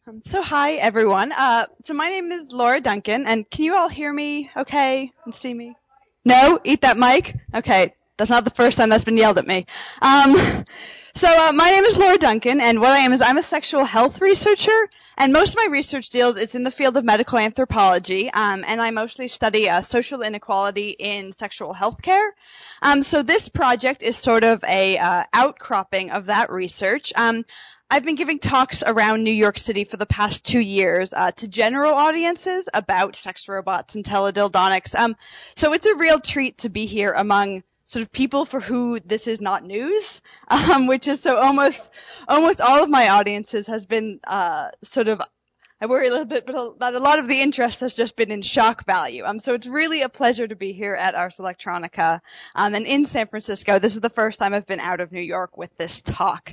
So hi everyone. So my name is Laura Duncan, and can you all hear me okay and see me? No? Eat that mic? Okay, that's not the first time that's been yelled at me. My name is Laura Duncan, and what I am is I'm a sexual health researcher, and most of my research deals is in the field of medical anthropology, and I mostly study social inequality in sexual health care. So this project is sort of a outcropping of that research. I've been giving talks around New York City for the past 2 years to general audiences about sex robots and teledildonics. So it's a real treat to be here among sort of people for who this is not news, which is so almost all of my audiences has been I worry a little bit, but a lot of the interest has just been in shock value. So it's really a pleasure to be here at Ars Electronica, and in San Francisco. This is the first time I've been out of New York with this talk.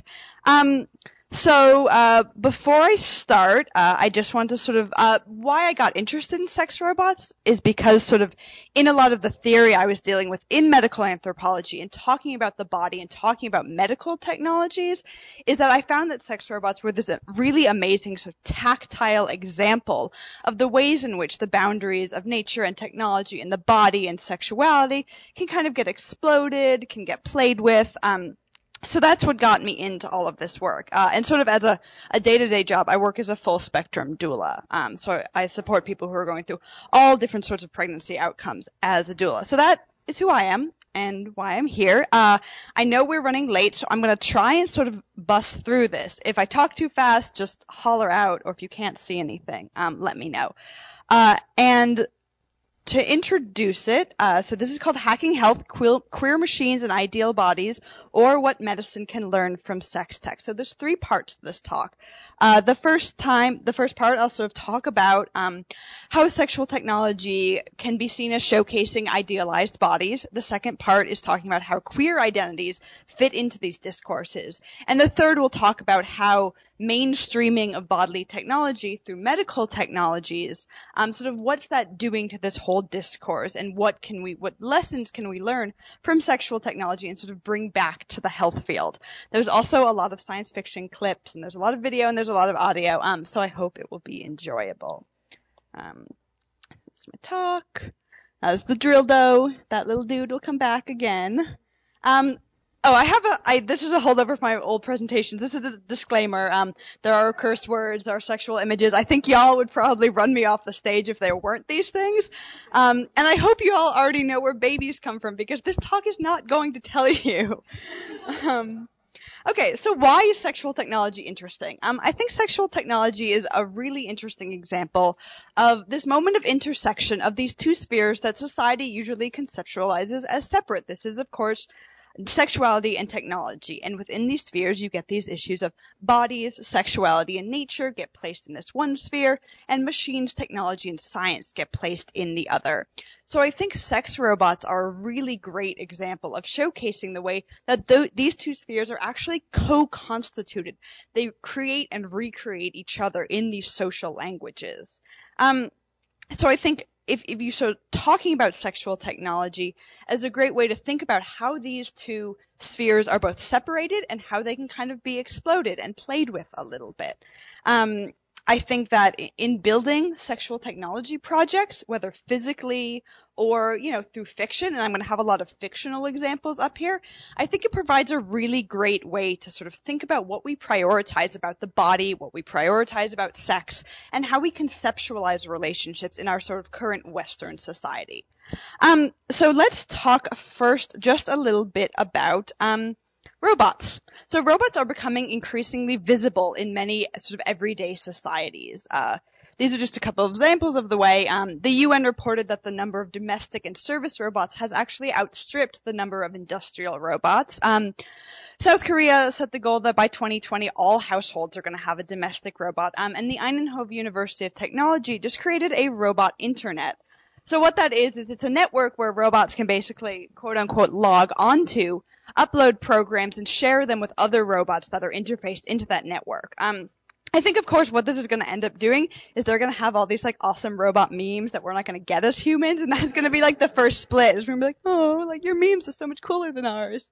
Before I start, I just want to why I got interested in sex robots is because in a lot of the theory I was dealing with in medical anthropology and talking about the body and talking about medical technologies is that I found that sex robots were this really amazing tactile example of the ways in which the boundaries of nature and technology and the body and sexuality can kind of get exploded, can get played with. So that's what got me into all of this work. And as a day-to-day job, I work as a full spectrum doula. So I support people who are going through all different sorts of pregnancy outcomes as a doula. So that is who I am and why I'm here. I know we're running late, so I'm going to try and bust through this. If I talk too fast, just holler out, or if you can't see anything, let me know. And to introduce it, so this is called Hacking Health, Queer Machines and Ideal Bodies, or What Medicine Can Learn from Sex Tech. So there's 3 parts to this talk. The first part, I'll talk about how sexual technology can be seen as showcasing idealized bodies. The second part is talking about how queer identities fit into these discourses. And the third will talk about how mainstreaming of bodily technology through medical technologies, what's that doing to this whole discourse, and what lessons can we learn from sexual technology and bring back to the health field. There's also a lot of science fiction clips, and there's a lot of video, and there's a lot of audio, so I hope it will be enjoyable. That's my talk. That's the drill though. That little dude will come back again. This is a holdover from my old presentations. This is a disclaimer. There are curse words, there are sexual images. I think y'all would probably run me off the stage if there weren't these things. And I hope you all already know where babies come from, because this talk is not going to tell you. Okay, so why is sexual technology interesting? I think sexual technology is a really interesting example of this moment of intersection of these 2 spheres that society usually conceptualizes as separate. This is, of course, sexuality and technology. And within these spheres, you get these issues of bodies, sexuality, and nature get placed in this one sphere, and machines, technology, and science get placed in the other. So I think sex robots are a really great example of showcasing the way that these 2 spheres are actually co-constituted. They create and recreate each other in these social languages. So I think if you talking about sexual technology as a great way to think about how these 2 spheres are both separated and how they can kind of be exploded and played with a little bit. I think that in building sexual technology projects, whether physically or, through fiction, and I'm going to have a lot of fictional examples up here, I think it provides a really great way to think about what we prioritize about the body, what we prioritize about sex, and how we conceptualize relationships in our current Western society. So let's talk first just a little bit about robots. So robots are becoming increasingly visible in many everyday societies. These are just a couple of examples of the way the UN reported that the number of domestic and service robots has actually outstripped the number of industrial robots. South Korea set the goal that by 2020, all households are going to have a domestic robot. And the Eindhoven University of Technology just created a robot internet. So what that is it's a network where robots can basically, quote unquote, log onto, upload programs, and share them with other robots that are interfaced into that network. I think, of course, what this is going to end up doing is they're going to have all these like awesome robot memes that we're not going to get as humans, and that's going to be like the first split. It's going to be like, oh, like your memes are so much cooler than ours.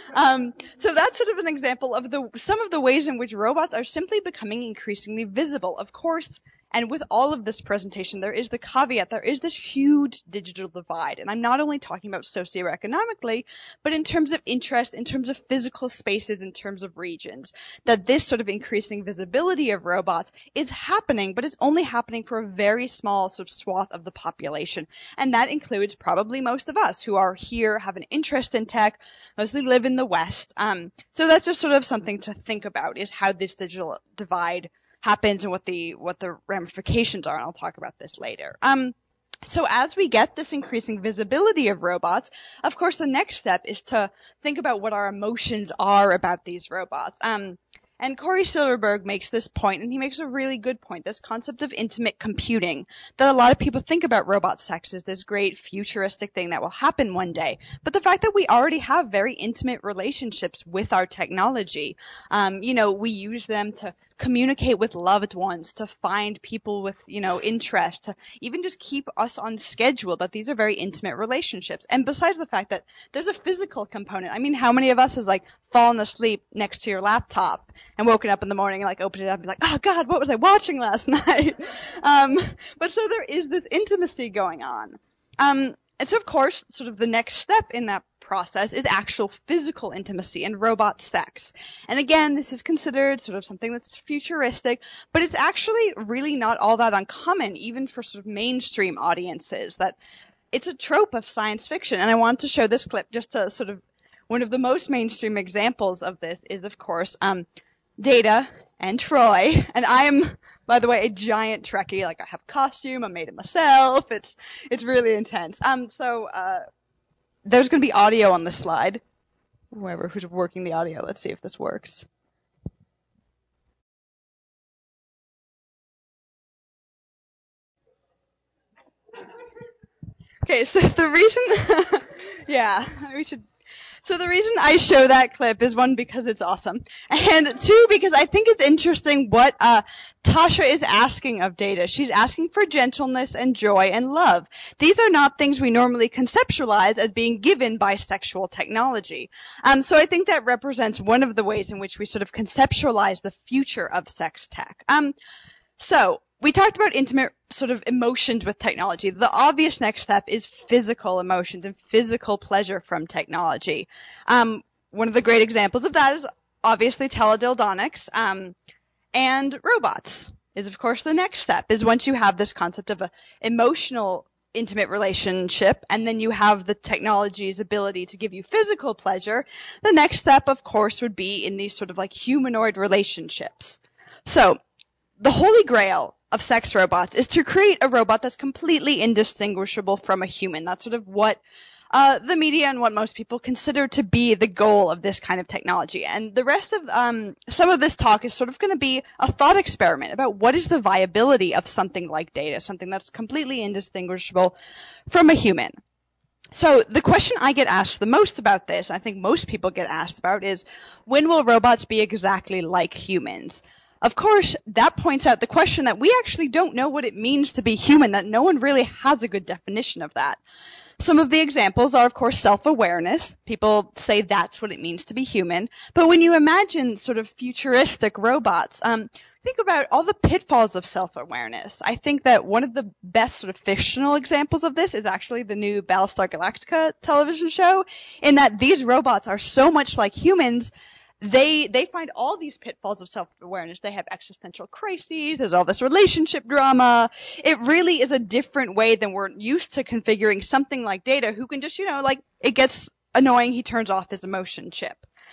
So that's sort of an example of some of the ways in which robots are simply becoming increasingly visible. Of course, and with all of this presentation, there is the caveat, there is this huge digital divide. And I'm not only talking about socioeconomically, but in terms of interest, in terms of physical spaces, in terms of regions, that this sort of increasing visibility of robots is happening, but it's only happening for a very small sort of swath of the population. And that includes probably most of us who are here, have an interest in tech, mostly live in the West. So that's just sort of something to think about, is how this digital divide happens and what the ramifications are, and I'll talk about this later. So as we get this increasing visibility of robots, of course the next step is to think about what our emotions are about these robots. And Cory Silverberg makes this point, and he makes a really good point, this concept of intimate computing, that a lot of people think about robot sex as this great futuristic thing that will happen one day. But the fact that we already have very intimate relationships with our technology, we use them to communicate with loved ones, to find people with, interest, to even just keep us on schedule, that these are very intimate relationships. And besides the fact that there's a physical component, I mean, how many of us has fallen asleep next to your laptop and woken up in the morning and opened it up and be like, oh God, what was I watching last night? But so there is this intimacy going on. And so of course, sort of the next step in that process is actual physical intimacy and robot sex. And again, this is considered sort of something that's futuristic, but it's actually really not all that uncommon, even for sort of mainstream audiences, that it's a trope of science fiction. And I wanted to show this clip just to sort of, one of the most mainstream examples of this is, of course, Data and Troy. And I am, by the way, a giant Trekkie. I have a costume, I made it myself. It's really intense. There's going to be audio on the slide. Whoever who's working the audio, let's see if this works. Okay, so the reason, So the reason I show that clip is, one, because it's awesome, and two, because I think it's interesting what Tasha is asking of Data. She's asking for gentleness and joy and love. These are not things we normally conceptualize as being given by sexual technology. So I think that represents one of the ways in which we sort of conceptualize the future of sex tech. So we talked about intimate sort of emotions with technology. The obvious next step is physical emotions and physical pleasure from technology. One of the great examples of that is obviously teledildonics, and robots is, of course, the next step, is once you have this concept of an emotional intimate relationship, and then you have the technology's ability to give you physical pleasure, the next step, of course, would be in these sort of humanoid relationships. So the holy grail of sex robots is to create a robot that's completely indistinguishable from a human. That's sort of what the media and what most people consider to be the goal of this kind of technology. And the rest of some of this talk is sort of going to be a thought experiment about what is the viability of something like Data, something that's completely indistinguishable from a human. So the question I get asked the most about this, I think most people get asked about, is when will robots be exactly like humans? Of course, that points out the question that we actually don't know what it means to be human, that no one really has a good definition of that. Some of the examples are, of course, self-awareness. People say that's what it means to be human. But when you imagine sort of futuristic robots, think about all the pitfalls of self-awareness. I think that one of the best sort of fictional examples of this is actually the new Battlestar Galactica television show, in that these robots are so much like humans. They find all these pitfalls of self-awareness. They have existential crises. There's all this relationship drama. It really is a different way than we're used to configuring something like Data, who can just, it gets annoying, he turns off his emotion chip.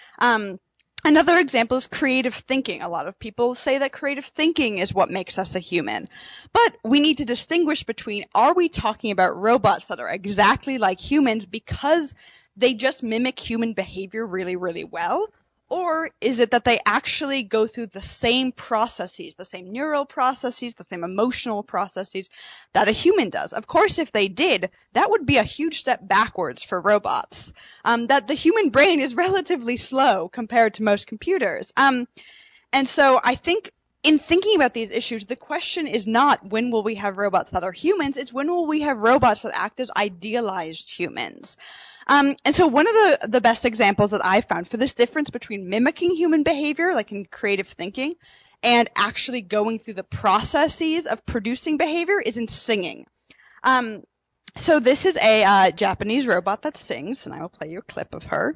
Another example is creative thinking. A lot of people say that creative thinking is what makes us a human. But we need to distinguish between, are we talking about robots that are exactly like humans because they just mimic human behavior really, really well? Or is it that they actually go through the same processes, the same neural processes, the same emotional processes that a human does? Of course, if they did, that would be a huge step backwards for robots. That the human brain is relatively slow compared to most computers. And so I think in thinking about these issues, the question is not when will we have robots that are humans, it's when will we have robots that act as idealized humans. And so one of the best examples that I found for this difference between mimicking human behavior, like in creative thinking, and actually going through the processes of producing behavior is in singing. So this is a Japanese robot that sings, and I will play you a clip of her.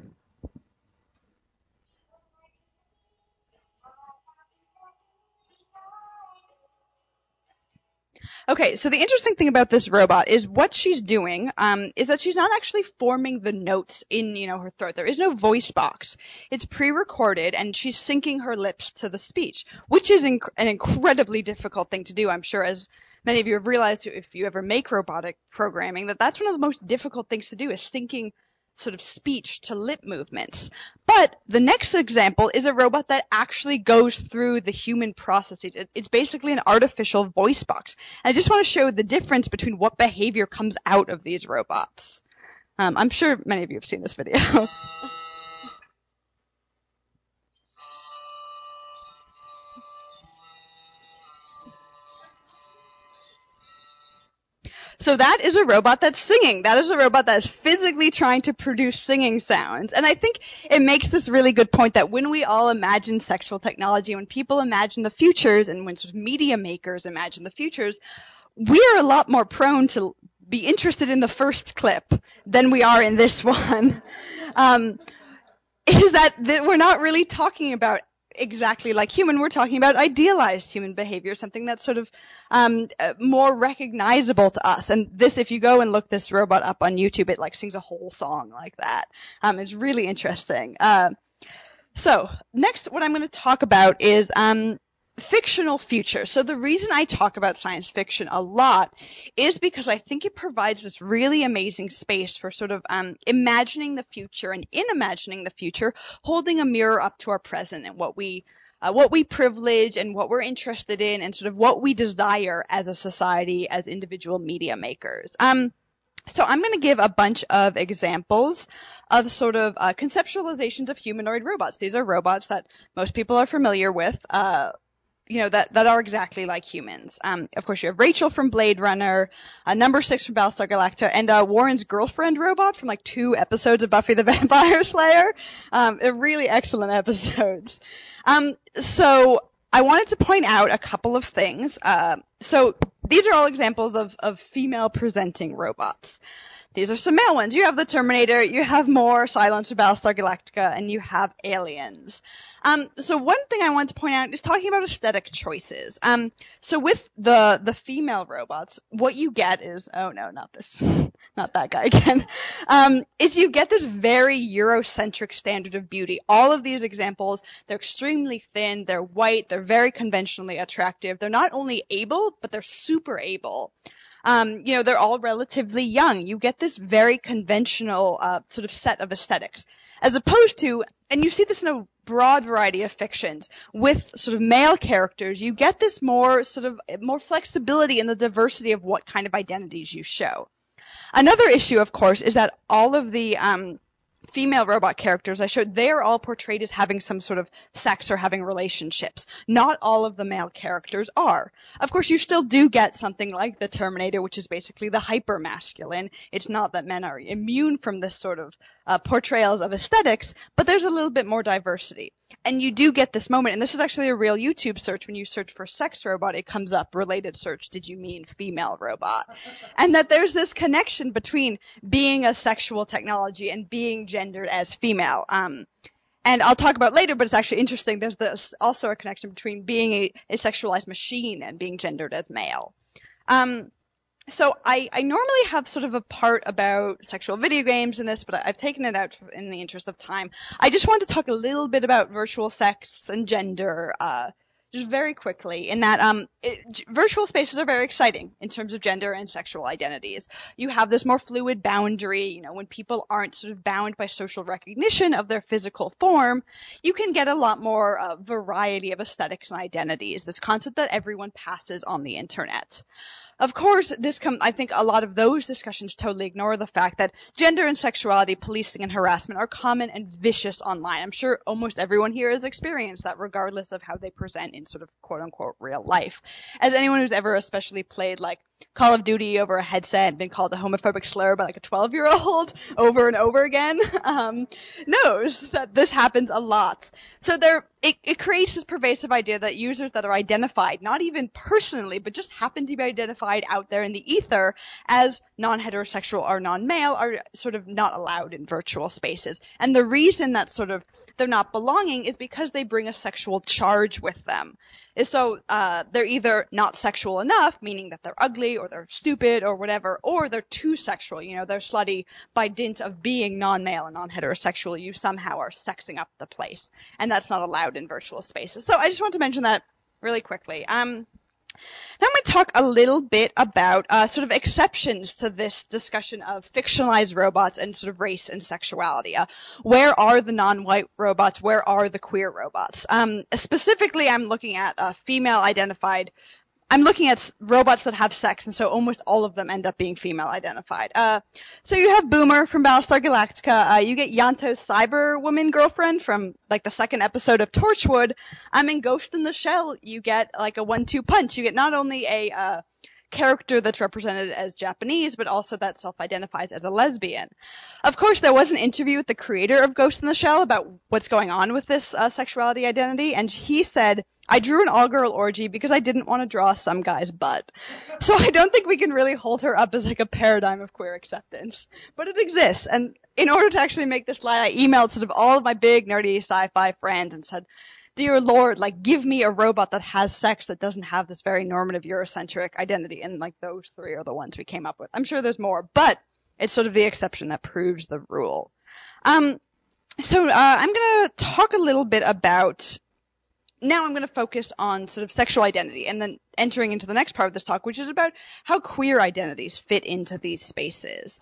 Okay, so the interesting thing about this robot is what she's doing is that she's not actually forming the notes in, her throat. There is no voice box. It's pre-recorded, and she's syncing her lips to the speech, which is an incredibly difficult thing to do. I'm sure, as many of you have realized, if you ever make robotic programming, that's one of the most difficult things to do is syncing sort of speech to lip movements. But the next example is a robot that actually goes through the human processes. It's basically an artificial voice box. And I just want to show the difference between what behavior comes out of these robots. I'm sure many of you have seen this video. So that is a robot that's singing. That is a robot that is physically trying to produce singing sounds. And I think it makes this really good point that when we all imagine sexual technology, when people imagine the futures, and when sort of media makers imagine the futures, we are a lot more prone to be interested in the first clip than we are in this one. Is that we're not really talking about exactly like human, we're talking about idealized human behavior, something that's sort of more recognizable to us. And this, if you go and look this robot up on YouTube, it like sings a whole song like that. It's really interesting. So next, what I'm going to talk about is fictional future. So the reason I talk about science fiction a lot is because I think it provides this really amazing space for sort of imagining the future, and in imagining the future, holding a mirror up to our present and what we privilege and what we're interested in and sort of what we desire as a society, as individual media makers. So I'm going to give a bunch of examples of sort of conceptualizations of humanoid robots. These are robots that most people are familiar with, that are exactly like humans. Of course, you have Rachel from Blade Runner, Number 6 from Battlestar Galactica, and Warren's girlfriend robot from like 2 episodes of Buffy the Vampire Slayer. Really excellent episodes. So I wanted to point out a couple of things. So these are all examples of female presenting robots. These are some male ones. You have the Terminator, you have more Silence of Battlestar Galactica, and you have Aliens. So one thing I want to point out is talking about aesthetic choices. So with the female robots, what you get is, oh no, not this, not that guy again, is you get this very Eurocentric standard of beauty. All of these examples, they're extremely thin, they're white, they're very conventionally attractive. They're not only able, but they're super able. They're all relatively young. You get this very conventional sort of set of aesthetics, as opposed to, and you see this in a broad variety of fictions, with sort of male characters, you get this more flexibility in the diversity of what kind of identities you show. Another issue, of course, is that all of the female robot characters I showed, they are all portrayed as having some sort of sex or having relationships. Not all of the male characters are. Of course, you still do get something like the Terminator, which is basically the hyper-masculine. It's not that men are immune from this sort of portrayals of aesthetics, but there's a little bit more diversity. And you do get this moment, and this is actually a real YouTube search. When you search for sex robot, it comes up, related search, did you mean female robot? And that there's this connection between being a sexual technology and being gendered as female. And I'll talk about later, but it's actually interesting. There's also a connection between being a sexualized machine and being gendered as male. So I normally have sort of a part about sexual video games in this, but I've taken it out in the interest of time. I just want to talk a little bit about virtual sex and gender, just very quickly, in that virtual spaces are very exciting in terms of gender and sexual identities. You have this more fluid boundary, when people aren't sort of bound by social recognition of their physical form, you can get a lot more variety of aesthetics and identities, this concept that everyone passes on the internet. Of course, I think a lot of those discussions totally ignore the fact that gender and sexuality, policing and harassment are common and vicious online. I'm sure almost everyone here has experienced that, regardless of how they present in sort of quote unquote real life. As anyone who's ever especially played like Call of Duty over a headset and been called a homophobic slur by like a 12-year-old over and over again, knows that this happens a lot. So it creates this pervasive idea that users that are identified, not even personally, but just happen to be identified out there in the ether as non-heterosexual or non-male are sort of not allowed in virtual spaces. And the reason that sort of they're not belonging is because they bring a sexual charge with them. So they're either not sexual enough, meaning that they're ugly or they're stupid or whatever, or they're too sexual. They're slutty by dint of being non-male and non-heterosexual. You somehow are sexing up the place, and that's not allowed in virtual spaces. So I just want to mention that really quickly. Now I'm going to talk a little bit about sort of exceptions to this discussion of fictionalized robots and sort of race and sexuality. Where are the non-white robots? Where are the queer robots? Specifically, I'm looking at I'm looking at robots that have sex, and so almost all of them end up being female identified. So you have Boomer from Battlestar Galactica. You get Yanto's cyber woman girlfriend from like the second episode of Torchwood. In Ghost in the Shell, you get like a 1-2 punch. You get not only a character that's represented as Japanese, but also that self-identifies as a lesbian. Of course, there was an interview with the creator of Ghost in the Shell about what's going on with this sexuality identity, and he said, "I drew an all-girl orgy because I didn't want to draw some guy's butt." So I don't think we can really hold her up as like a paradigm of queer acceptance, but it exists. And in order to actually make this slide, I emailed sort of all of my big nerdy sci-fi friends and said, "Dear Lord, like give me a robot that has sex that doesn't have this very normative Eurocentric identity." And like those three are the ones we came up with. I'm sure there's more, but it's sort of the exception that proves the rule. So I'm going to talk a little bit about. Now I'm going to focus on sort of sexual identity and then entering into the next part of this talk, which is about how queer identities fit into these spaces.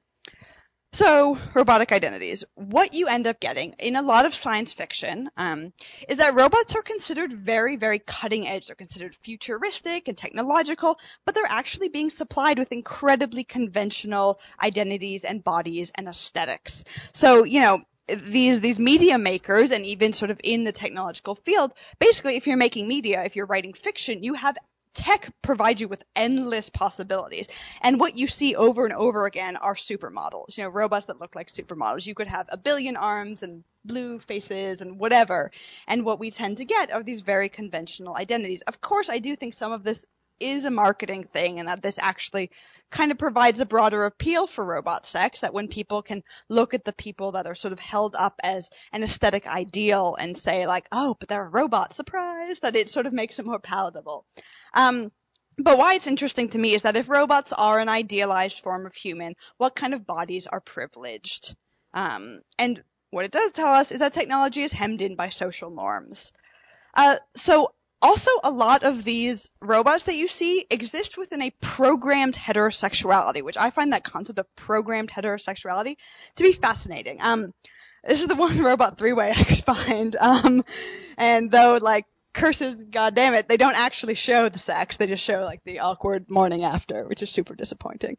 So robotic identities. What you end up getting in a lot of science fiction is that robots are considered very, very cutting edge. They're considered futuristic and technological, but they're actually being supplied with incredibly conventional identities and bodies and aesthetics. So, these media makers, and even sort of in the technological field, basically if you're making media, if you're writing fiction, you have tech provide you with endless possibilities. And what you see over and over again are supermodels, robots that look like supermodels. You could have a billion arms and blue faces and whatever. And what we tend to get are these very conventional identities. Of course, I do think some of this is a marketing thing, and that this actually kind of provides a broader appeal for robot sex, that when people can look at the people that are sort of held up as an aesthetic ideal and say like, oh, but they're a robot, surprise, that it sort of makes it more palatable. But why it's interesting to me is that if robots are an idealized form of human, what kind of bodies are privileged? And what it does tell us is that technology is hemmed in by social norms. So also, a lot of these robots that you see exist within a programmed heterosexuality, which I find that concept of programmed heterosexuality to be fascinating. This is the one robot three-way I could find. And though, like, curses, goddammit, they don't actually show the sex. They just show, like, the awkward morning after, which is super disappointing.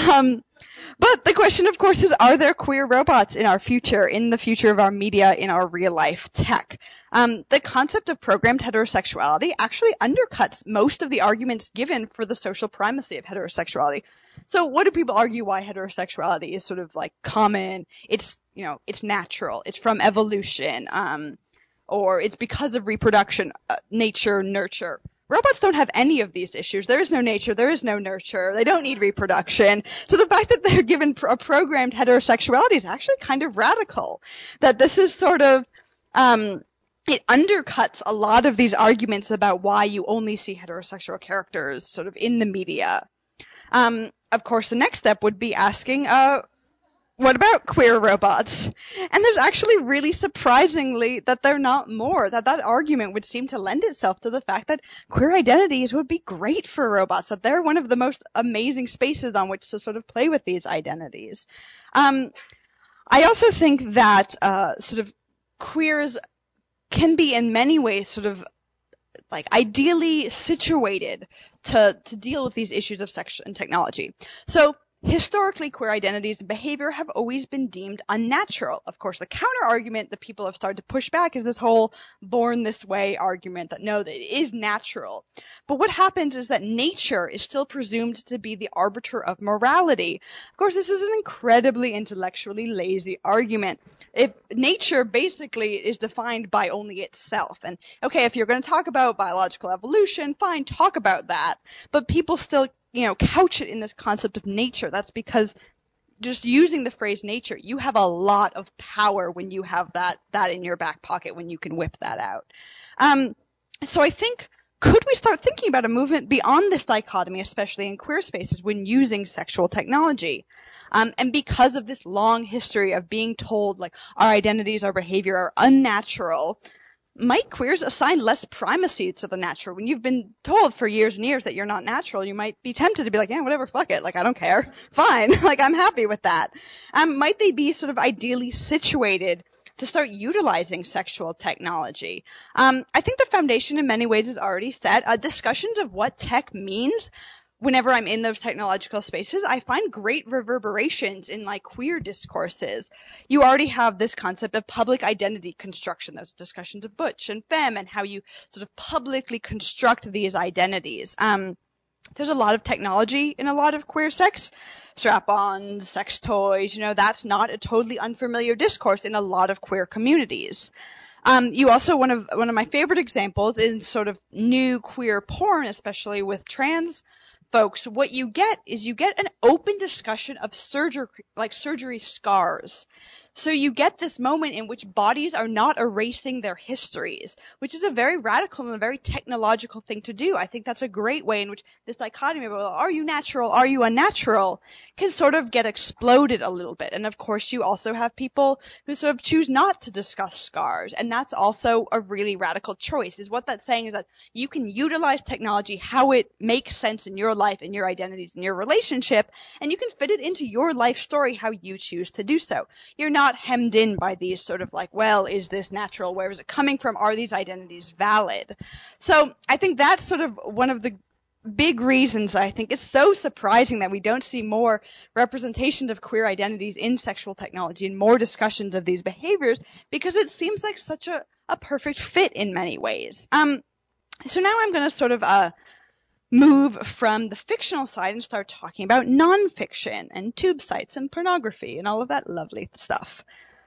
But the question, of course, is, are there queer robots in our future, in the future of our media, in our real-life tech? The concept of programmed heterosexuality actually undercuts most of the arguments given for the social primacy of heterosexuality. So what do people argue why heterosexuality is sort of, like, common? It's, it's natural. It's from evolution. Or it's because of reproduction, nature, nurture. Robots don't have any of these issues. There is no nature. There is no nurture. They don't need reproduction. So the fact that they're given a programmed heterosexuality is actually kind of radical. That this is sort of, it undercuts a lot of these arguments about why you only see heterosexual characters sort of in the media. Of course, the next step would be asking, what about queer robots? And there's actually really surprisingly that they're not more, that argument would seem to lend itself to the fact that queer identities would be great for robots, that they're one of the most amazing spaces on which to sort of play with these identities. I also think that sort of queers can be in many ways sort of like ideally situated to deal with these issues of sex and technology. So historically, queer identities and behavior have always been deemed unnatural. Of course, the counter argument that people have started to push back is this whole born this way argument that no, that it is natural. But what happens is that nature is still presumed to be the arbiter of morality. Of course, this is an incredibly intellectually lazy argument. If nature basically is defined by only itself. And okay, if you're going to talk about biological evolution, fine, talk about that. But people still couch it in this concept of nature. That's because just using the phrase nature, you have a lot of power when you have that in your back pocket, when you can whip that out. So I think, could we start thinking about a movement beyond this dichotomy, especially in queer spaces, when using sexual technology? And because of this long history of being told, like, our identities, our behavior are unnatural, might queers assign less primacy to the natural? When you've been told for years and years that you're not natural, you might be tempted to be like, yeah, whatever, fuck it. Like, I don't care. Fine. Like, I'm happy with that. Might they be sort of ideally situated to start utilizing sexual technology? I think the foundation in many ways is already set. Discussions of what tech means whenever I'm in those technological spaces, I find great reverberations in like queer discourses. You already have this concept of public identity construction, those discussions of butch and femme and how you sort of publicly construct these identities. There's a lot of technology in a lot of queer sex, strap-ons, sex toys, that's not a totally unfamiliar discourse in a lot of queer communities. You also, one of my favorite examples is sort of new queer porn, especially with trans folks. What you get is an open discussion of surgery scars. So you get this moment in which bodies are not erasing their histories, which is a very radical and a very technological thing to do. I think that's a great way in which this dichotomy of, well, are you natural, are you unnatural, can sort of get exploded a little bit. And of course, you also have people who sort of choose not to discuss scars. And that's also a really radical choice. Is what that's saying is that you can utilize technology how it makes sense in your life and your identities and your relationship, and you can fit it into your life story how you choose to do so. You're not hemmed in by these sort of like, well, is this natural? Where is it coming from? Are these identities valid? So I think that's sort of one of the big reasons I think it's so surprising that we don't see more representations of queer identities in sexual technology and more discussions of these behaviors, because it seems like such a perfect fit in many ways. So now I'm going to sort of move from the fictional side and start talking about nonfiction and tube sites and pornography and all of that lovely stuff.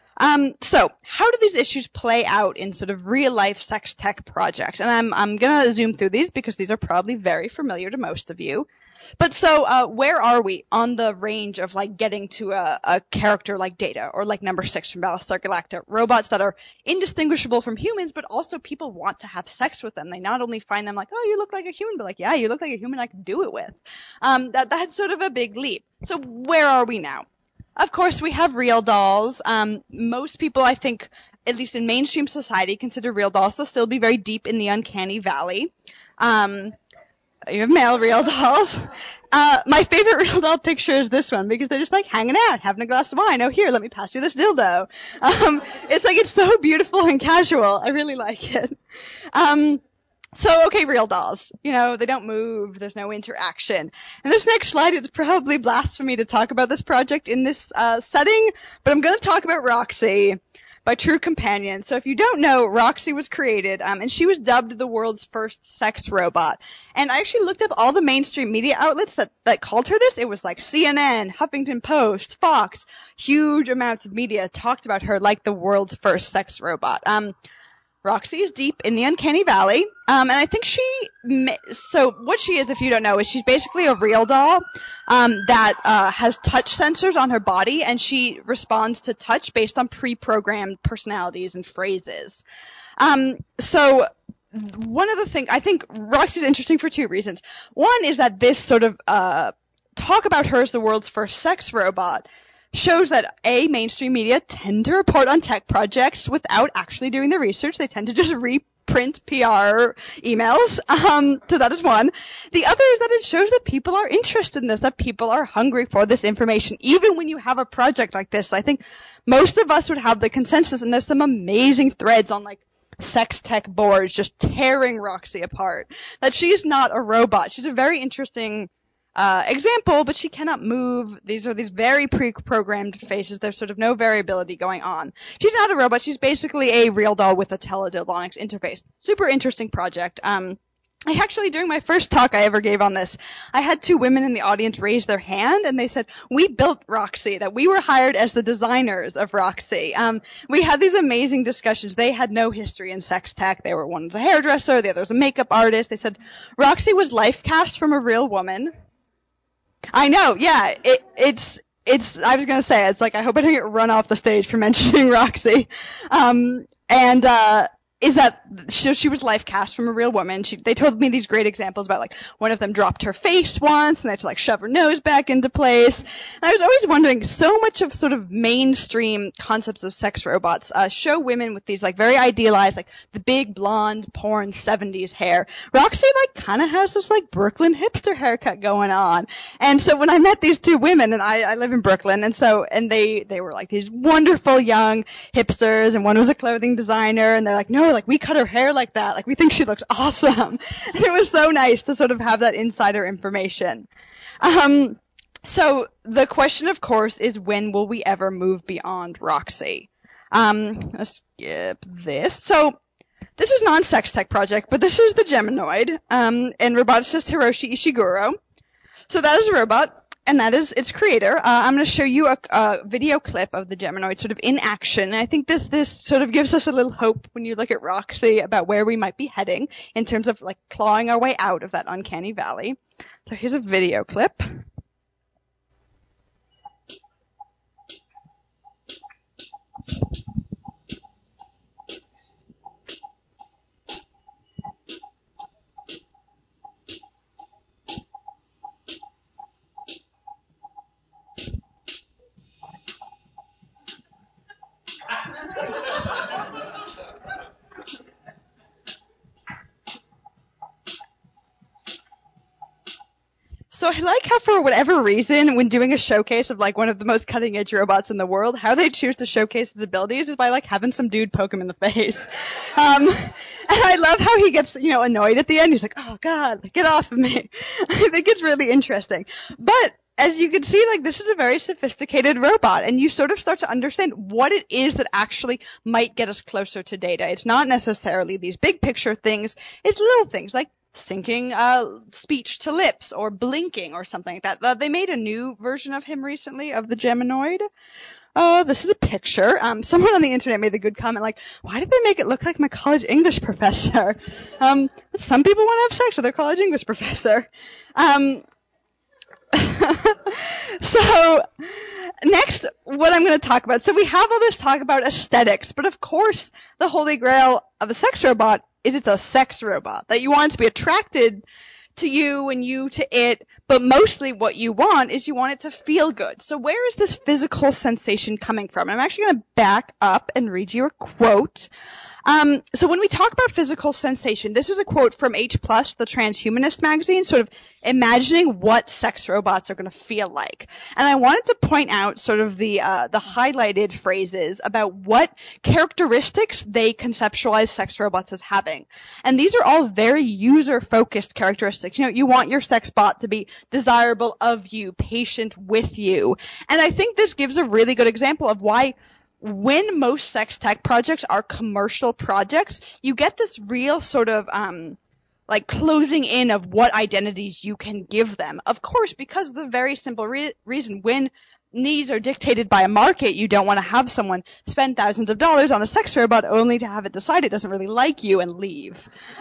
So how do these issues play out in sort of real life sex tech projects? And I'm going to zoom through these because these are probably very familiar to most of you. But so, where are we on the range of like getting to a character like Data or like Number 6 from Battlestar Galactica, robots that are indistinguishable from humans, but also people want to have sex with them. They not only find them like, oh, you look like a human, but like, yeah, you look like a human I can do it with. That's sort of a big leap. So where are we now? Of course, we have real dolls. Most people, I think, at least in mainstream society, consider real dolls to still be very deep in the uncanny valley. You have male real dolls. My favorite real doll picture is this one because they're just like hanging out, having a glass of wine. Oh, here, let me pass you this dildo. It's so beautiful and casual. I really like it. So, okay, real dolls. They don't move. There's no interaction. And this next slide, it's probably blasphemy to talk about this project in this setting, but I'm going to talk about Roxy by True Companion. So if you don't know, Roxy was created, and she was dubbed the world's first sex robot. And I actually looked up all the mainstream media outlets that called her this. It was like CNN, Huffington Post, Fox. Huge amounts of media talked about her like the world's first sex robot. Roxy is deep in the uncanny valley, and I think so what she is, if you don't know, is she's basically a real doll, that, has touch sensors on her body, and she responds to touch based on pre-programmed personalities and phrases. So one of the things, I think Roxy's interesting for two reasons. One is that this sort of, talk about her as the world's first sex robot shows that mainstream media tend to report on tech projects without actually doing the research. They tend to just reprint PR emails. So that is one. The other is that it shows that people are interested in this, that people are hungry for this information. Even when you have a project like this, I think most of us would have the consensus, and there's some amazing threads on like sex tech boards just tearing Roxy apart. That she's not a robot. She's a very interesting example, but she cannot move. These are these very pre-programmed faces. There's sort of no variability going on. She's not a robot. She's basically a real doll with a teledildonics interface. Super interesting project. I actually, during my first talk I ever gave on this, I had two women in the audience raise their hand, and they said, we built Roxy, that we were hired as the designers of Roxy. We had these amazing discussions. They had no history in sex tech. They were, one was a hairdresser, the other was a makeup artist. They said, Roxy was life cast from a real woman. I know, yeah, it's, I was gonna say, it's like, I hope I don't get run off the stage for mentioning Roxy. Is that she was life cast from a real woman. They told me these great examples about, like, one of them dropped her face once and they had to, like, shove her nose back into place. And I was always wondering, so much of sort of mainstream concepts of sex robots show women with these, like, very idealized, like, the big blonde porn 70s hair. Roxy, like, kind of has this, like, Brooklyn hipster haircut going on. And so when I met these two women, and I live in Brooklyn, and they were, like, these wonderful young hipsters, and one was a clothing designer, and they're like, no, like, we cut her hair like that. Like, we think she looks awesome. And it was so nice to sort of have that insider information. So the question, of course, is when will we ever move beyond Roxy? Let's skip this. So this is non-sex tech project, but this is the Geminoid, and roboticist Hiroshi Ishiguro. So that is a robot. And that is its creator. I'm going to show you a video clip of the Geminoid sort of in action. And I think this sort of gives us a little hope when you look at Roxy about where we might be heading in terms of, like, clawing our way out of that uncanny valley. So here's a video clip. So I like how, for whatever reason, when doing a showcase of, like, one of the most cutting edge robots in the world, how they choose to showcase his abilities is by, like, having some dude poke him in the face. And I love how he gets, annoyed at the end. He's like, oh God, get off of me. I think it's really interesting. But as you can see, like, this is a very sophisticated robot, and you sort of start to understand what it is that actually might get us closer to data. It's not necessarily these big picture things. It's little things like syncing speech to lips or blinking or something like that. They made a new version of him recently, of the Geminoid. This is a picture. Someone on the internet made the good comment, like, why did they make it look like my college English professor? Some people want to have sex with their college English professor. So next, what I'm going to talk about. So we have all this talk about aesthetics, but of course the holy grail of a sex robot is it's a sex robot, that you want it to be attracted to you and you to it, but mostly what you want is you want it to feel good. So where is this physical sensation coming from? I'm actually going to back up and read you a quote. So when we talk about physical sensation, this is a quote from H+, the Transhumanist magazine, sort of imagining what sex robots are going to feel like. And I wanted to point out sort of the highlighted phrases about what characteristics they conceptualize sex robots as having. And these are all very user-focused characteristics. You want your sex bot to be desirable of you, patient with you. And I think this gives a really good example of why, when most sex tech projects are commercial projects, you get this real sort of, like, closing in of what identities you can give them. Of course, because of the very simple reason, when needs are dictated by a market, you don't want to have someone spend thousands of dollars on a sex robot only to have it decide it doesn't really like you and leave.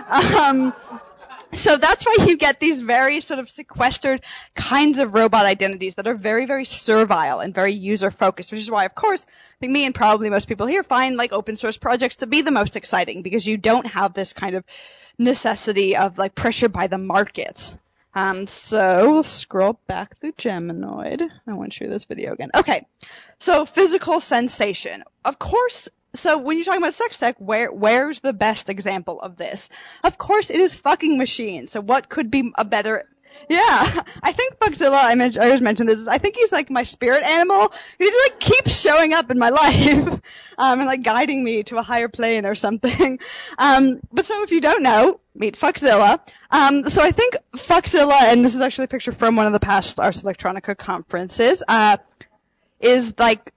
So that's why you get these very sort of sequestered kinds of robot identities that are very, very servile and very user-focused, which is why, of course, I think me and probably most people here find, like, open source projects to be the most exciting, because you don't have this kind of necessity of, like, pressure by the market. So we'll scroll back through Geminoid. I want to show you this video again. Okay. So physical sensation. Of course, so when you're talking about sex tech, where's the best example of this? Of course, it is fucking machines. So what could be a better Yeah, I think Bugzilla, I always mentioned this, I think he's like my spirit animal. He just like keeps showing up in my life, and like guiding me to a higher plane or something. But so if you don't know, meet Fuckzilla. So I think Fuckzilla, and this is actually a picture from one of the past Ars Electronica conferences, is like,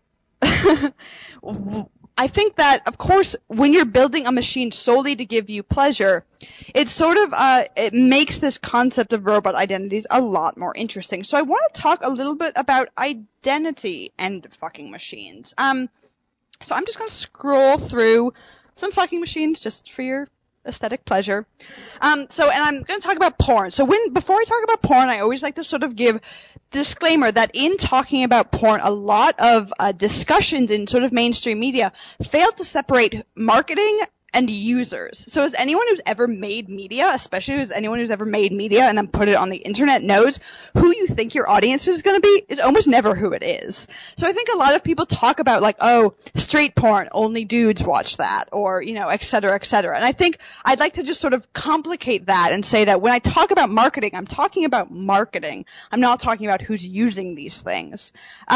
I think that, of course, when you're building a machine solely to give you pleasure, it's sort of, it makes this concept of robot identities a lot more interesting. So I want to talk a little bit about identity and fucking machines. So I'm just going to scroll through some fucking machines just for your aesthetic pleasure. And I'm going to talk about porn. So before I talk about porn, I always like to sort of give disclaimer that in talking about porn, a lot of discussions in sort of mainstream media fail to separate marketing and users. So as anyone who's ever made media, especially as anyone who's ever made media and then put it on the internet knows, who you think your audience is going to be is almost never who it is. So I think a lot of people talk about like, oh, straight porn, only dudes watch that, or, you know, et cetera, et cetera. And I think I'd like to just sort of complicate that and say that when I talk about marketing, I'm talking about marketing. I'm not talking about who's using these things.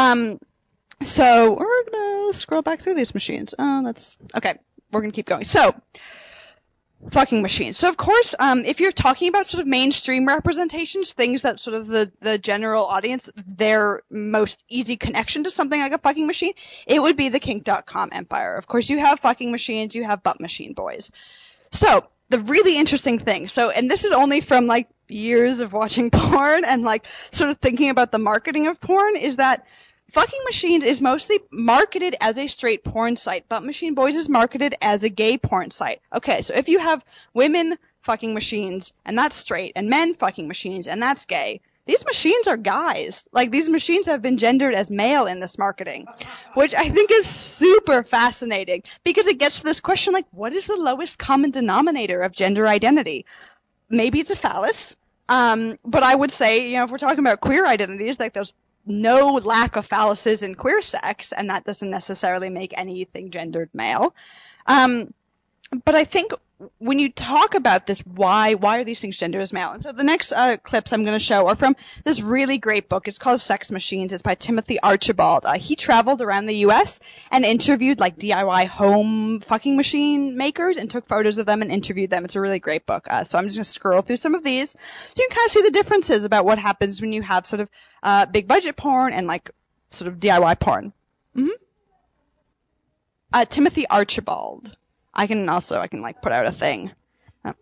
So we're going to scroll back through these machines. Okay. We're going to keep going. So, fucking machines. So, of course, if you're talking about sort of mainstream representations, things that sort of the general audience, their most easy connection to something like a fucking machine, it would be the kink.com empire. Of course, you have fucking machines, you have butt machine boys. So, the really interesting thing, and this is only from like years of watching porn and like sort of thinking about the marketing of porn, is that Fucking Machines is mostly marketed as a straight porn site. Butt Machine Boys is marketed as a gay porn site. Okay, so if you have women fucking machines, and that's straight, and men fucking machines, and that's gay, these machines are guys. Like, these machines have been gendered as male in this marketing, which I think is super fascinating, because it gets to this question, like, what is the lowest common denominator of gender identity? Maybe it's a phallus, but I would say, you know, if we're talking about queer identities, like, there's no lack of phalluses in queer sex, and that doesn't necessarily make anything gendered male. But I think when you talk about this, why are these things gendered as male? And so the next clips I'm going to show are from this really great book. It's called Sex Machines. It's by Timothy Archibald. He traveled around the U.S. and interviewed like DIY home fucking machine makers and took photos of them and interviewed them. It's a really great book. So I'm just going to scroll through some of these so you can kind of see the differences about what happens when you have sort of big budget porn and like sort of DIY porn. Timothy Archibald. I can like put out a thing. I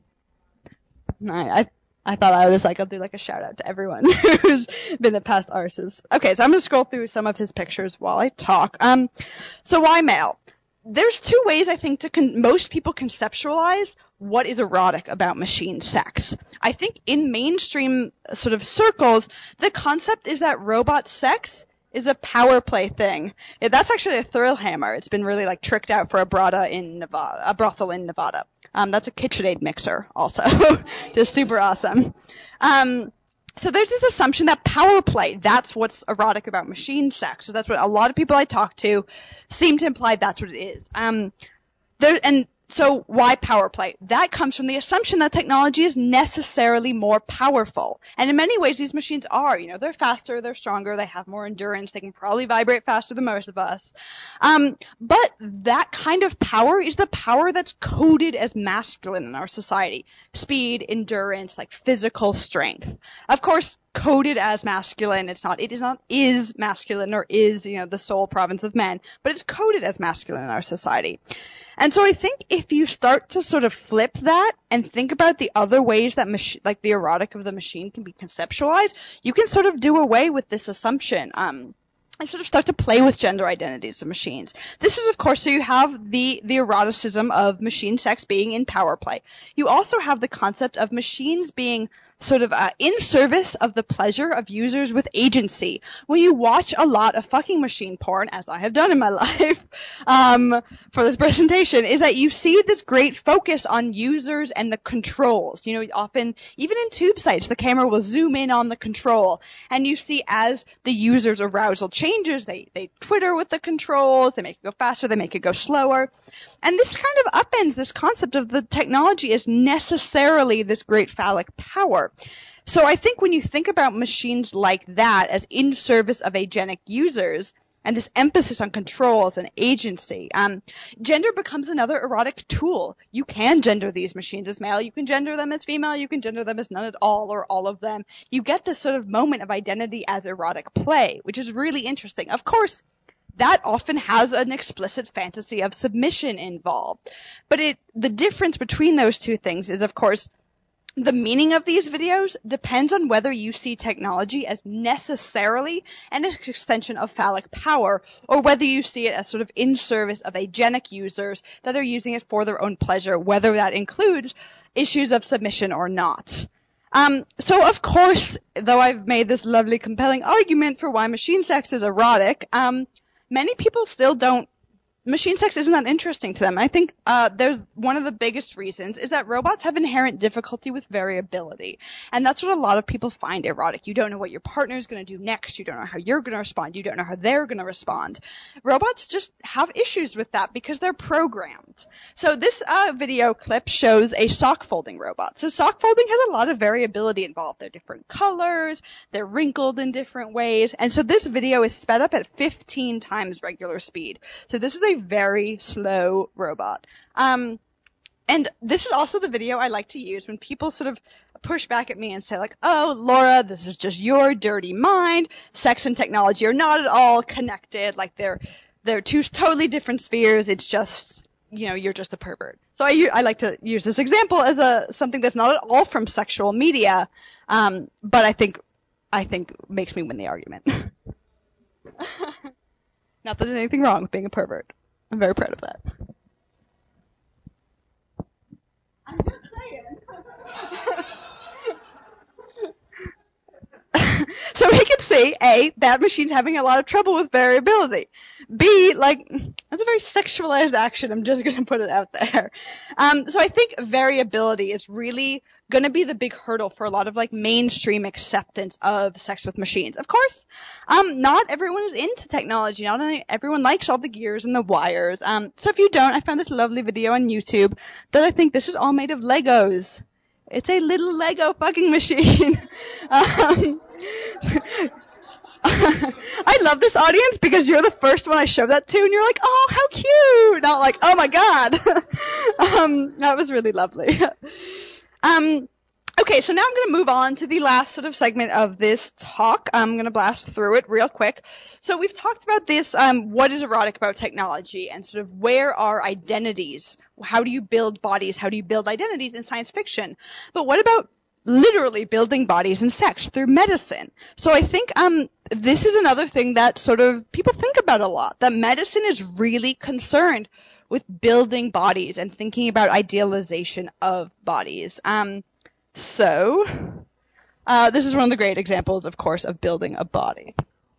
thought I was like, I'll do like a shout out to everyone who's been at past arses. Okay, so I'm going to scroll through some of his pictures while I talk. So why male? There's two ways I think most people conceptualize what is erotic about machine sex. I think in mainstream sort of circles, the concept is that robot sex is a power play thing. That's actually a thrill hammer. It's been really like tricked out for a brothel in Nevada. That's a KitchenAid mixer also. Just super awesome. So there's this assumption that power play, that's what's erotic about machine sex. So that's what a lot of people I talk to seem to imply that's what it is. So why power play? That comes from the assumption that technology is necessarily more powerful. And in many ways, these machines are. You know, they're faster, they're stronger, they have more endurance, they can probably vibrate faster than most of us. But that kind of power is the power that's coded as masculine in our society. Speed, endurance, like physical strength. Of course, coded as masculine, it is not masculine or is, you know, the sole province of men, but it's coded as masculine in our society. And so I think if you start to sort of flip that and think about the other ways that like the erotic of the machine can be conceptualized, you can sort of do away with this assumption. And sort of start to play with gender identities of machines. This is, of course, so you have the eroticism of machine sex being in power play. You also have the concept of machines being sort of in service of the pleasure of users with agency. When you watch a lot of fucking machine porn, as I have done in my life for this presentation, is that you see this great focus on users and the controls. You know, often, even in tube sites, the camera will zoom in on the control, and you see as the user's arousal changes, they twitter with the controls, they make it go faster, they make it go slower. And this kind of upends this concept of the technology as necessarily this great phallic power. So I think when you think about machines like that as in service of agenic users, and this emphasis on controls and agency, gender becomes another erotic tool. You can gender these machines as male, you can gender them as female, you can gender them as none at all or all of them. You get this sort of moment of identity as erotic play, which is really interesting. Of course, that often has an explicit fantasy of submission involved. But the difference between those two things is, of course, the meaning of these videos depends on whether you see technology as necessarily an extension of phallic power, or whether you see it as sort of in service of agenic users that are using it for their own pleasure, whether that includes issues of submission or not. So of course, though I've made this lovely compelling argument for why machine sex is erotic, many people still don't. Machine sex isn't that interesting to them. I think there's one of the biggest reasons is that robots have inherent difficulty with variability. And that's what a lot of people find erotic. You don't know what your partner is going to do next. You don't know how you're going to respond. You don't know how they're going to respond. Robots just have issues with that because they're programmed. So this video clip shows a sock folding robot. So sock folding has a lot of variability involved. They're different colors. They're wrinkled in different ways. And so this video is sped up at 15 times regular speed. So this is a very slow robot. And this is also the video I like to use when people sort of push back at me and say like, oh, Laura, this is just your dirty mind. Sex and technology are not at all connected. Like they're two totally different spheres. It's just, you're just a pervert. So I like to use this example as something that's not at all from sexual media. But I think makes me win the argument. Not that there's anything wrong with being a pervert. I'm very proud of that. I'm just saying. So we can see, A, that machine's having a lot of trouble with variability. B, that's a very sexualized action. I'm just going to put it out there. So I think variability is really going to be the big hurdle for a lot of mainstream acceptance of sex with machines. Of course, not everyone is into technology. Not everyone likes all the gears and the wires. So if you don't, I found this lovely video on YouTube that I think this is all made of Legos. It's a little Lego fucking machine. I love this audience because you're the first one I show that to, and you're like, oh, how cute! Not like, oh my god. That was really lovely. Okay, so now I'm going to move on to the last sort of segment of this talk. I'm going to blast through it real quick. So we've talked about this, what is erotic about technology, and sort of where are identities? How do you build bodies? How do you build identities in science fiction? But what about literally building bodies in sex through medicine? So I think this is another thing that sort of people think about a lot, that medicine is really concerned with building bodies and thinking about idealization of bodies. So this is one of the great examples, of course, of building a body.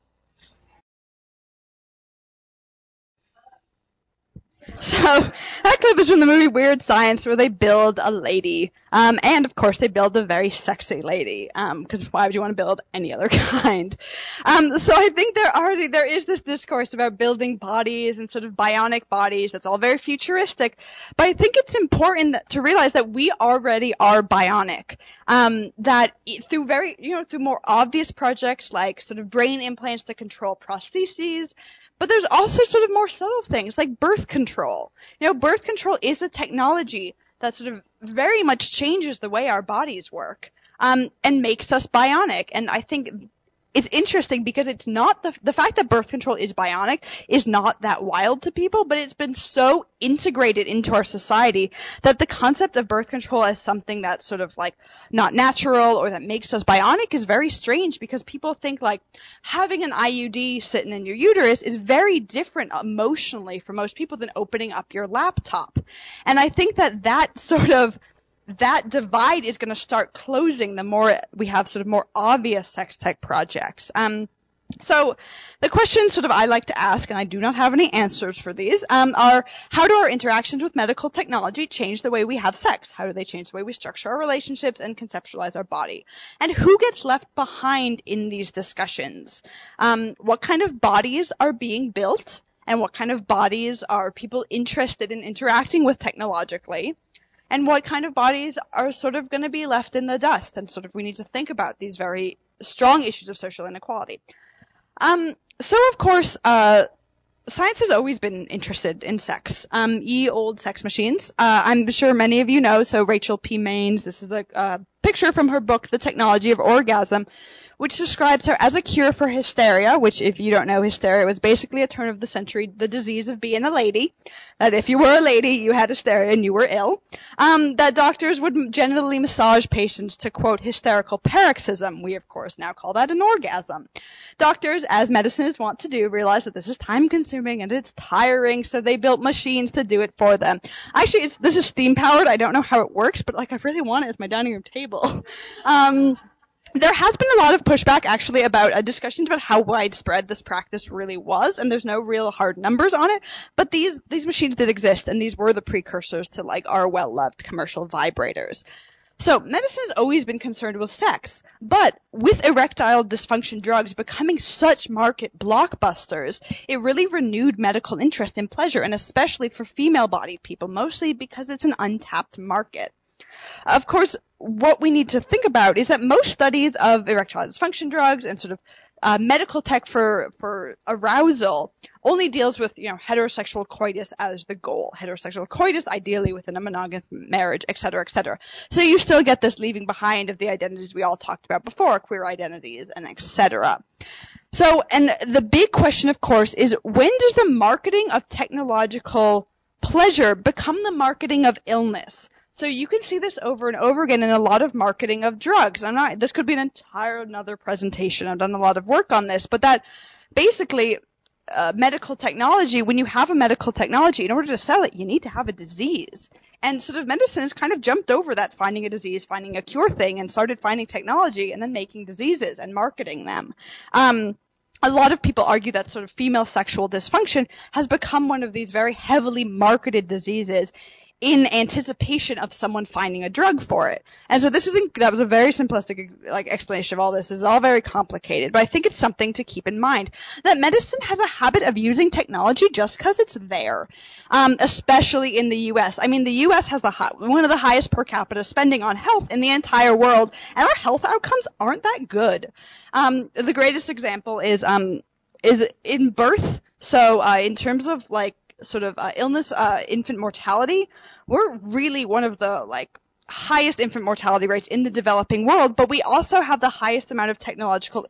So that clip is from the movie Weird Science, where they build a lady. And of course they build a very sexy lady. Because why would you want to build any other kind? So I think there is this discourse about building bodies and sort of bionic bodies. That's all very futuristic. But I think it's important to realize that we already are bionic. That through more obvious projects like sort of brain implants to control prostheses. But there's also sort of more subtle things like birth control. Birth control is a technology that sort of very much changes the way our bodies work, and makes us bionic. And I think it's interesting because it's not the fact that birth control is bionic is not that wild to people, but it's been so integrated into our society that the concept of birth control as something that's sort of not natural or that makes us bionic is very strange, because people think having an IUD sitting in your uterus is very different emotionally for most people than opening up your laptop. And I think that divide is going to start closing the more we have sort of more obvious sex tech projects. So the questions sort of I like to ask, and I do not have any answers for these, are how do our interactions with medical technology change the way we have sex? How do they change the way we structure our relationships and conceptualize our body? And who gets left behind in these discussions? What kind of bodies are being built? and what kind of bodies are people interested in interacting with technologically, and what kind of bodies are sort of going to be left in the dust, and sort of we need to think about these very strong issues of social inequality. So of course, science has always been interested in sex. Ye old sex machines. I'm sure many of you know. So Rachel P. Maines, this is a picture from her book, The Technology of Orgasm, which describes her as a cure for hysteria, which, if you don't know, hysteria was basically a turn of the century, the disease of being a lady, that if you were a lady, you had hysteria and you were ill, that doctors would generally massage patients to, quote, hysterical paroxysm. We, of course, now call that an orgasm. Doctors, as medicinists want to do, realize that this is time-consuming and it's tiring, so they built machines to do it for them. Actually, this is steam-powered. I don't know how it works, but, I really want it as my dining room table. There has been a lot of pushback, actually, about discussions about how widespread this practice really was, and there's no real hard numbers on it, but these machines did exist, and these were the precursors to, our well-loved commercial vibrators. So, medicine has always been concerned with sex, but with erectile dysfunction drugs becoming such market blockbusters, it really renewed medical interest in pleasure, and especially for female-bodied people, mostly because it's an untapped market. Of course, what we need to think about is that most studies of erectile dysfunction drugs and sort of medical tech for arousal only deals with, heterosexual coitus as the goal. Heterosexual coitus, ideally within a monogamous marriage, et cetera, et cetera. So you still get this leaving behind of the identities we all talked about before, queer identities, and et cetera. So, and the big question, of course, is when does the marketing of technological pleasure become the marketing of illness? So you can see this over and over again in a lot of marketing of drugs. This could be an entire another presentation. I've done a lot of work on this, but that basically medical technology, when you have a medical technology, in order to sell it, you need to have a disease. And sort of medicine has kind of jumped over that finding a disease, finding a cure thing, and started finding technology and then making diseases and marketing them. A lot of people argue that sort of female sexual dysfunction has become one of these very heavily marketed diseases in anticipation of someone finding a drug for it. And so that was a very simplistic explanation of all this. This is all very complicated, but I think it's something to keep in mind that medicine has a habit of using technology just because it's there, especially in the U.S. I mean, the U.S. has one of the highest per capita spending on health in the entire world, and our health outcomes aren't that good. The greatest example is in birth. So in terms of illness, infant mortality, we're really one of the highest infant mortality rates in the developing world, but we also have the highest amount of technological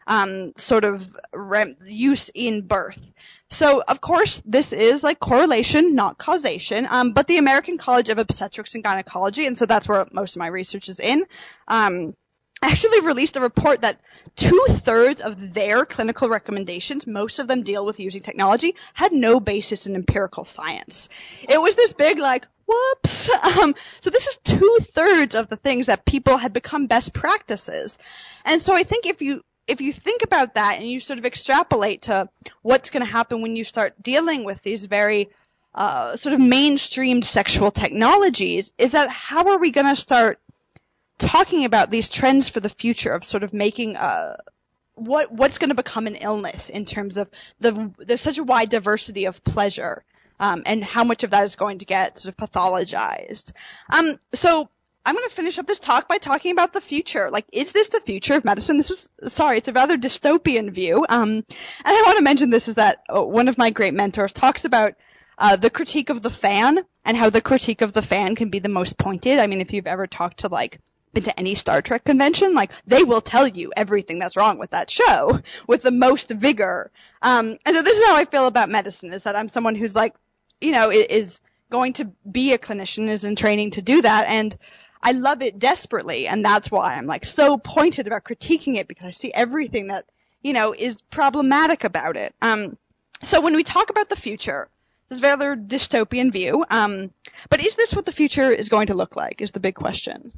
use in birth. So, of course, this is correlation, not causation, but the American College of Obstetrics and Gynecology, and so that's where most of my research is in, actually released a report that 2/3 of their clinical recommendations, most of them deal with using technology, had no basis in empirical science. It was this big whoops. So this is 2/3 of the things that people had become best practices. And so I think if you think about that and you sort of extrapolate to what's going to happen when you start dealing with these very sort of mainstream sexual technologies, is that how are we going to start talking about these trends for the future of sort of making what's going to become an illness in terms of there's such a wide diversity of pleasure, and how much of that is going to get sort of pathologized. So I'm going to finish up this talk by talking about the future. Is this the future of medicine? It's a rather dystopian view. And I want to mention this is that one of my great mentors talks about the critique of the fan and how the critique of the fan can be the most pointed. I mean, if you've ever talked to been to any Star Trek convention, they will tell you everything that's wrong with that show with the most vigor. And so this is how I feel about medicine, is that I'm someone who's is going to be a clinician, is in training to do that, and I love it desperately, and that's why I'm so pointed about critiquing it, because I see everything that, is problematic about it. So when we talk about the future, this is a rather dystopian view, but is this what the future is going to look like, is the big question.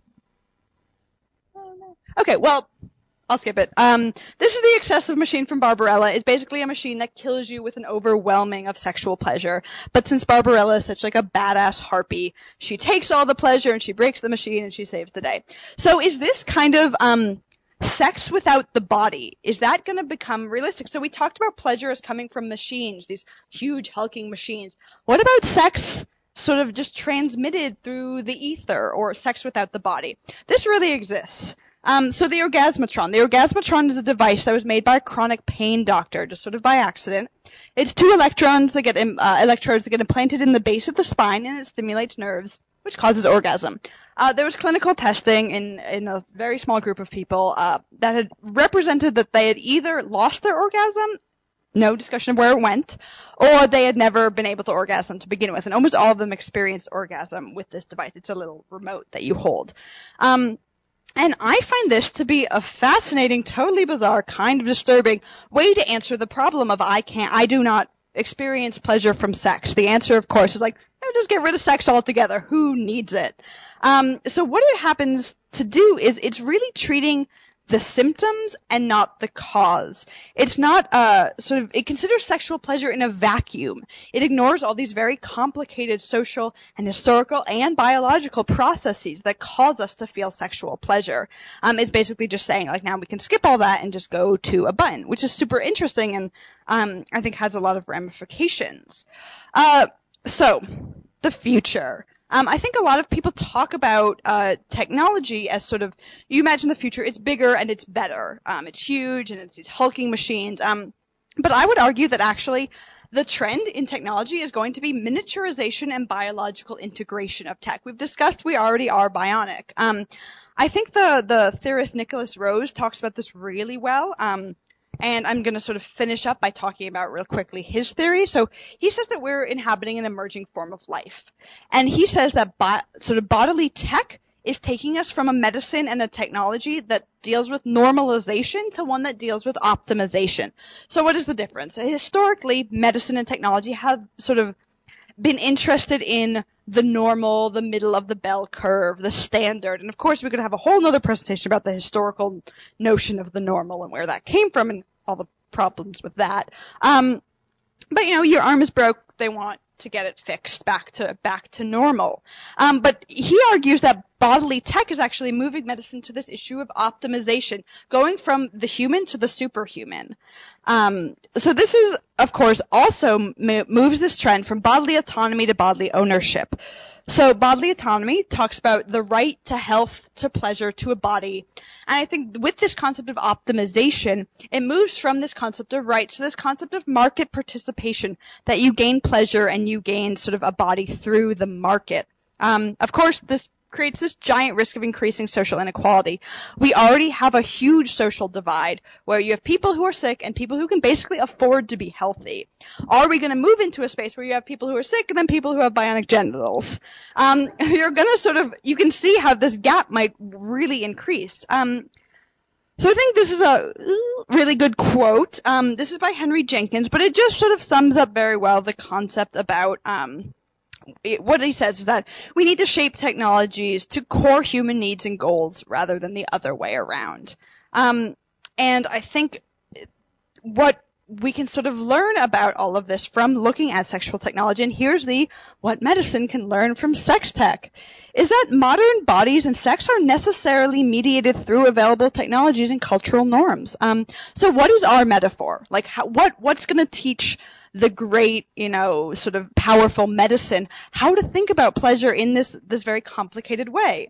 Okay, well, I'll skip it. This is the excessive machine from Barbarella. It's basically a machine that kills you with an overwhelming of sexual pleasure. But since Barbarella is such a badass harpy, she takes all the pleasure and she breaks the machine and she saves the day. So is this kind of sex without the body, is that going to become realistic? So we talked about pleasure as coming from machines, these huge hulking machines. What about sex sort of just transmitted through the ether, or sex without the body? This really exists. So the Orgasmatron is a device that was made by a chronic pain doctor, just sort of by accident. It's two electrodes that get implanted in the base of the spine, and it stimulates nerves, which causes orgasm. There was clinical testing in a very small group of people that had represented that they had either lost their orgasm, no discussion of where it went, or they had never been able to orgasm to begin with, and almost all of them experienced orgasm with this device. It's a little remote that you hold. And I find this to be a fascinating, totally bizarre, kind of disturbing way to answer the problem of I do not experience pleasure from sex. The answer, of course, is like, just get rid of sex altogether. Who needs it? So what it happens to do is it's really treating the symptoms and not the cause. It's not it considers sexual pleasure in a vacuum. It ignores all these very complicated social and historical and biological processes that cause us to feel sexual pleasure. It's basically just saying, like, now we can skip all that and just go to a button, which is super interesting and I think has a lot of ramifications. So the future. I think a lot of people talk about technology as sort of, you imagine the future, it's bigger and it's better. It's huge and it's these hulking machines. But I would argue that actually the trend in technology is going to be miniaturization and biological integration of tech. We've discussed we already are bionic. I think the theorist Nicholas Rose talks about this really well. And I'm going to sort of finish up by talking about real quickly his theory. So he says that we're inhabiting an emerging form of life. And he says that sort of bodily tech is taking us from a medicine and a technology that deals with normalization to one that deals with optimization. So what is the difference? Historically, medicine and technology have sort of been interested in the normal, the middle of the bell curve, the standard. And of course, we could have a whole nother presentation about the historical notion of the normal and where that came from and all the problems with that. But your arm is broke. They want to get it fixed back to normal. But he argues that bodily tech is actually moving medicine to this issue of optimization, going from the human to the superhuman. So this is, of course, also moves this trend from bodily autonomy to bodily ownership. So bodily autonomy talks about the right to health, to pleasure, to a body. And I think with this concept of optimization, it moves from this concept of right to this concept of market participation, that you gain pleasure and you gain sort of a body through the market. Of course, this creates this giant risk of increasing social inequality. We already have a huge social divide where you have people who are sick and people who can basically afford to be healthy. Are we going to move into a space where you have people who are sick and then people who have bionic genitals? You're going to you can see how this gap might really increase. So I think this is a really good quote. This is by Henry Jenkins, but it just sort of sums up very well the concept about, what he says is that we need to shape technologies to core human needs and goals rather than the other way around. And I think what we can sort of learn about all of this from looking at sexual technology, and here's what medicine can learn from sex tech, is that modern bodies and sex are necessarily mediated through available technologies and cultural norms. So what is our metaphor? Like, what's going to teach the great, sort of powerful medicine how to think about pleasure in this very complicated way?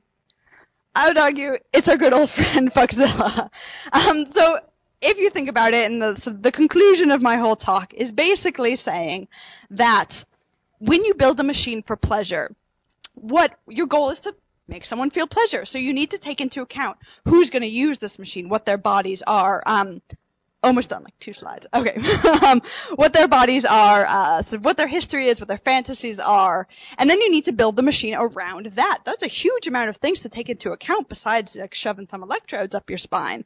I would argue it's our good old friend Fuckzilla. So if you think about it, and the conclusion of my whole talk is basically saying that when you build a machine for pleasure, what your goal is to make someone feel pleasure. So you need to take into account who's going to use this machine, what their bodies are. Almost done, like 2 slides. Okay. What their bodies are, so what their history is, what their fantasies are. And then you need to build the machine around that. That's a huge amount of things to take into account besides like shoving some electrodes up your spine.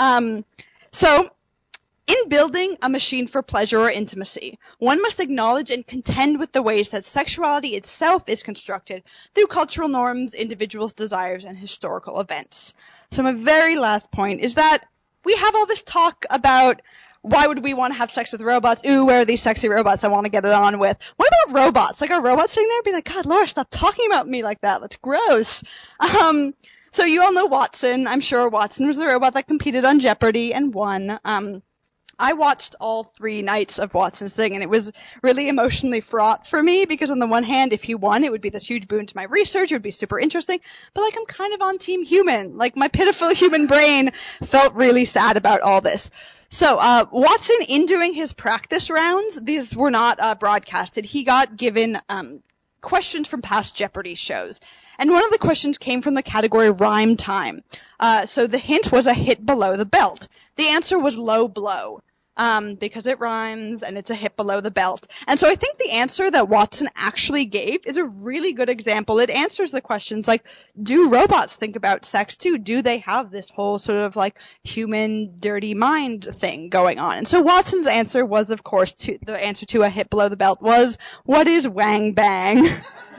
So in building a machine for pleasure or intimacy, one must acknowledge and contend with the ways that sexuality itself is constructed through cultural norms, individuals' desires, and historical events. So my very last point is that we have all this talk about why would we want to have sex with robots? Ooh, where are these sexy robots I want to get it on with? What about robots? Like, are robots sitting there and be like, God, Laura, stop talking about me like that. That's gross. So you all know Watson. I'm sure Watson was the robot that competed on Jeopardy and won. I watched all 3 nights of Watson sing, and it was really emotionally fraught for me because on the one hand, if he won, it would be this huge boon to my research. It would be super interesting. But like, I'm kind of on Team Human. Like, my pitiful human brain felt really sad about all this. So, Watson, in doing his practice rounds, these were not broadcasted. He got given questions from past Jeopardy shows. And one of the questions came from the category rhyme time. So the hint was a hit below the belt. The answer was low blow, because it rhymes and it's a hit below the belt. And so I think the answer that Watson actually gave is a really good example. It answers the questions like, do robots think about sex too? Do they have this whole sort of like human dirty mind thing going on? And so Watson's answer was, of course, the answer to a hit below the belt was, what is wang bang?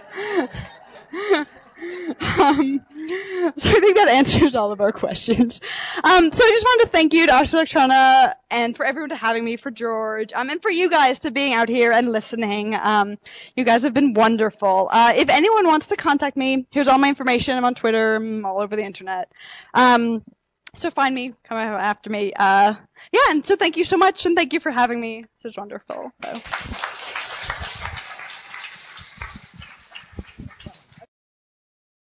So I think that answers all of our questions. So I just wanted to thank you to Oxford Electrona and for everyone to having me, for George, and for you guys to being out here and listening. You guys have been wonderful. If anyone wants to contact me, here's all my information. I'm on Twitter. I'm all over the internet. So find me, come after me. And so thank you so much, and thank you for having me. This is wonderful. So.